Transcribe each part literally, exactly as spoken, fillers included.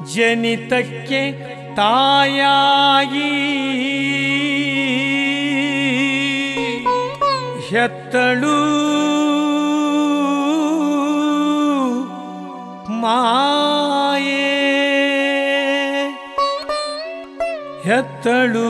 ಜನಿತಕ್ಕೆ ತಾಯಾಗಿ ಹೆತ್ತಳು ಮಾಯೆ ಹೆತ್ತಳು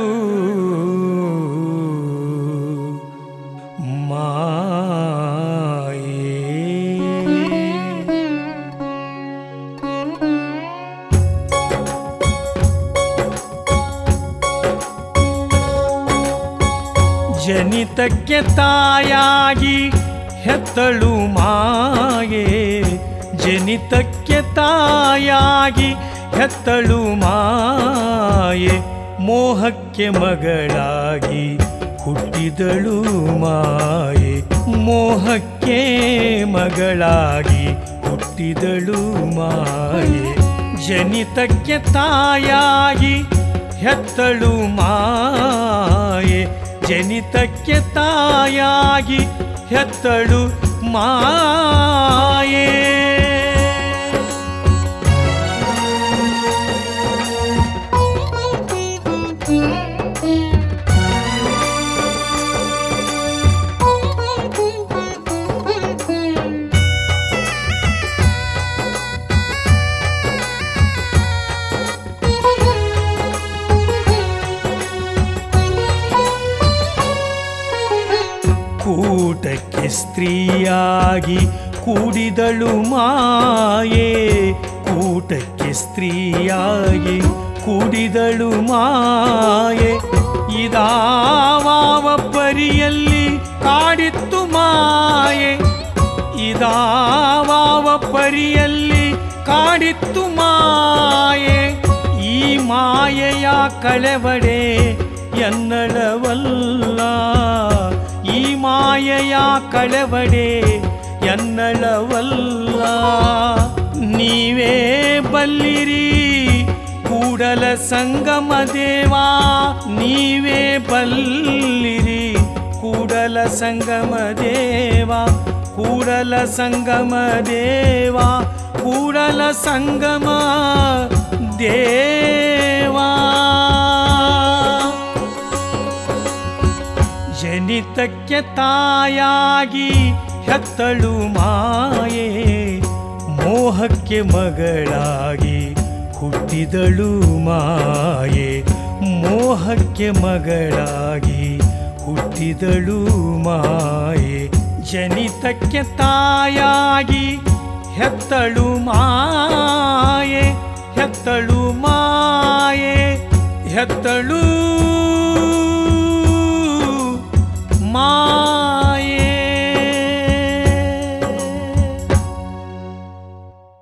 ಜನಿತಕ್ಕೆ ತಾಯಾಗಿ ಹೆತ್ತಳು ಮಾಯೆ ಜನಿತಕ್ಕೆ ತಾಯಾಗಿ ಹೆತ್ತಳು ಮಾಯೆ ಮೋಹಕ್ಕೆ ಮಗಳಾಗಿ ಹುಟ್ಟಿದಳು ಮಾಯೆ ಮೋಹಕ್ಕೆ ಮಗಳಾಗಿ ಹುಟ್ಟಿದಳು ಮಾಯೆ ಜನಿತಕ್ಕೆ ತಾಯಾಗಿ ಹೆತ್ತಳು ಮಾಯೆ ಜನಿತಕ್ಕೆ ತಾಯಾಗಿ ಹೆತ್ತಳು ಮಾಯೆ ಕೂಟಕ್ಕೆ ಸ್ತ್ರೀಯಾಗಿ ಕೂಡಿದಳು ಮಾಯೆ ಕೂಟಕ್ಕೆ ಸ್ತ್ರೀಯಾಗಿ ಕೂಡಿದಳು ಮಾಯೆ ಇದಾವ ಪರಿಯಲ್ಲಿ ಕಾಡಿತ್ತು ಮಾಯೆ ಇದಾವ ಪರಿಯಲ್ಲಿ ಕಾಡಿತ್ತು ಮಾಯೆ ಈ ಮಾಯೆಯ ಕಳೆವಡೆ ಎನ್ನಳವಲ್ಲ ಈ ಮಾಯೆಯ ಕಳೆವಡೆ ಎನ್ನಳವಲ್ಲ ನೀವೇ ಬಲ್ಲಿರಿ ಕೂಡಲ ಸಂಗಮ ದೇವಾ ನೀವೇ ಬಲ್ಲಿರಿ ಕೂಡಲ ಸಂಗಮ ದೇವಾ ಕೂಡಲ ಸಂಗಮ ದೇವಾ ಕೂಡಲ ಸಂಗಮ ದೇವಾ ಜನಿತಕ್ಕೆ ತಾಯಾಗಿ ಹೆತ್ತಳು ಮಾಯೆ ಮೋಹಕ್ಕೆ ಮಗಳಾಗಿ ಹುಟ್ಟಿದಳು ಮಾಯೆ ಮೋಹಕ್ಕೆ ಮಗಳಾಗಿ ಹುಟ್ಟಿದಳು ಮಾಯೆ ಜನಿತಕ್ಕೆ ತಾಯಾಗಿ ಹೆತ್ತಳು ಮಾಯೆ ಹೆತ್ತಳು ಮಾಯೆ ಹೆತ್ತಳು